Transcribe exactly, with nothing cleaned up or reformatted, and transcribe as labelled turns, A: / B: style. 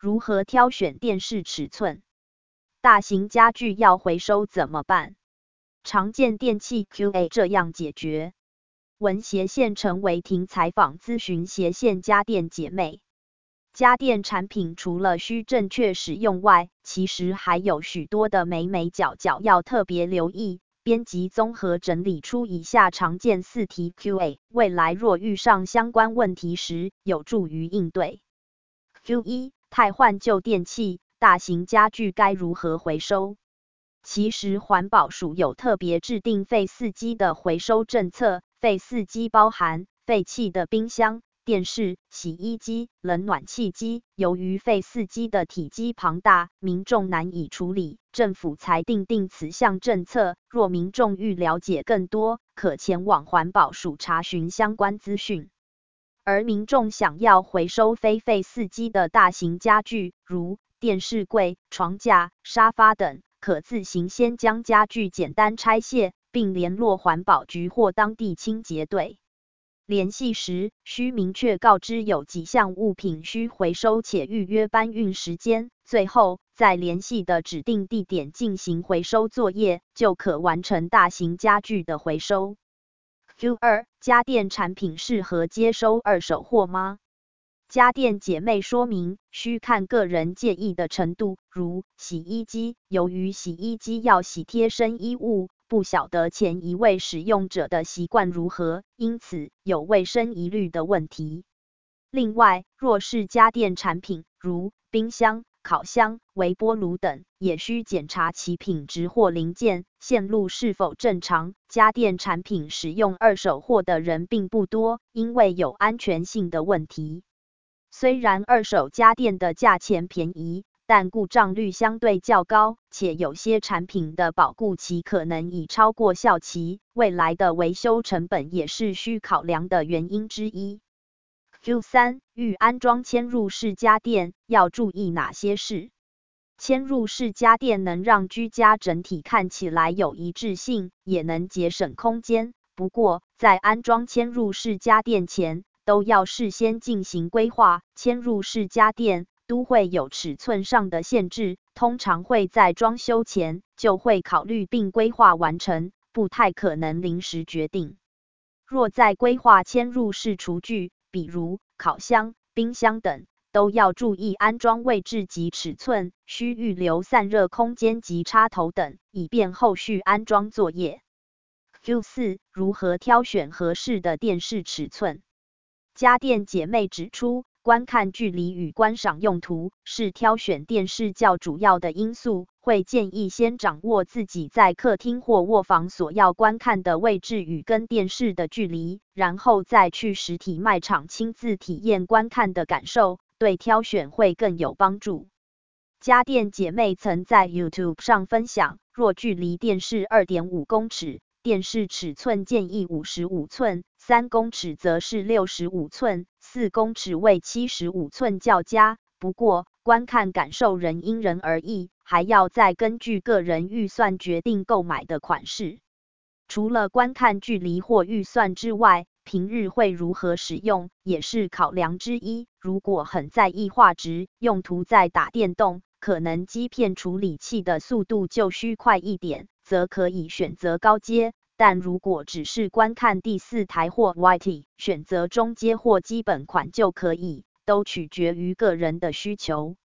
A: 如何挑选电视尺寸？大型家具要回收怎么办？常见电器 Q A 这样解决。文斜线陈维婷采访咨询斜线家电姐妹。家电产品除了需正确使用外，其实还有许多的眉眉角角要特别留意。编辑综合整理出以下常见四题 Q A， 未来若遇上相关问题时，有助于应对。Q 一 汰换旧电器，大型家具该如何回收？其实环保署有特别制定废四机的回收政策，废四机包含废弃的冰箱、电视、洗衣机、冷暖气机。由于废四机的体积庞大，民众难以处理，政府才订定此项政策。若民众欲了解更多，可前往环保署查询相关资讯。而民众想要回收非废四机的大型家具，如电视柜、床架、沙发等，可自行先将家具简单拆卸，并联络环保局或当地清洁队。联系时，需明确告知有几项物品需回收且预约搬运时间，最后在联系的指定地点进行回收作业，就可完成大型家具的回收。Q 二 家电产品适合接收二手货吗？家电姐妹说明，需看个人介意的程度，如洗衣机，由于洗衣机要洗贴身衣物，不晓得前一位使用者的习惯如何，因此有卫生疑虑的问题。另外，若是家电产品，如冰箱、烤箱、微波炉等，也需检查其品质或零件、线路是否正常。家电产品使用二手货的人并不多，因为有安全性的问题。虽然二手家电的价钱便宜，但故障率相对较高，且有些产品的保固期可能已超过效期，未来的维修成本也是需考量的原因之一。Q 三 欲安装嵌入式家电，要注意哪些事？嵌入式家电能让居家整体看起来有一致性，也能节省空间。不过，在安装嵌入式家电前，都要事先进行规划。嵌入式家电都会有尺寸上的限制，通常会在装修前就会考虑并规划完成，不太可能临时决定。若在规划嵌入式厨具，比如烤箱、冰箱等，都要注意安装位置及尺寸，需预留散热空间及插头等，以便后续安装作业。Q 四 如何挑选合适的电视尺寸？家电姐妹指出，观看距离与观赏用途是挑选电视较主要的因素，会建议先掌握自己在客厅或卧房所要观看的位置与跟电视的距离，然后再去实体卖场亲自体验观看的感受，对挑选会更有帮助。家电姐妹曾在 YouTube 上分享，若距离电视 二点五公尺，电视尺寸建议五十五寸，三公尺则是六十五寸，四公尺为七十五寸较佳。不过，观看感受仍因人而异，还要再根据个人预算决定购买的款式。除了观看距离或预算之外，平日会如何使用也是考量之一。如果很在意画质，用途在打电动，可能机片处理器的速度就需快一点，则可以选择高阶。但如果只是观看第四台或 Y T， 选择中阶或基本款就可以，都取决于个人的需求。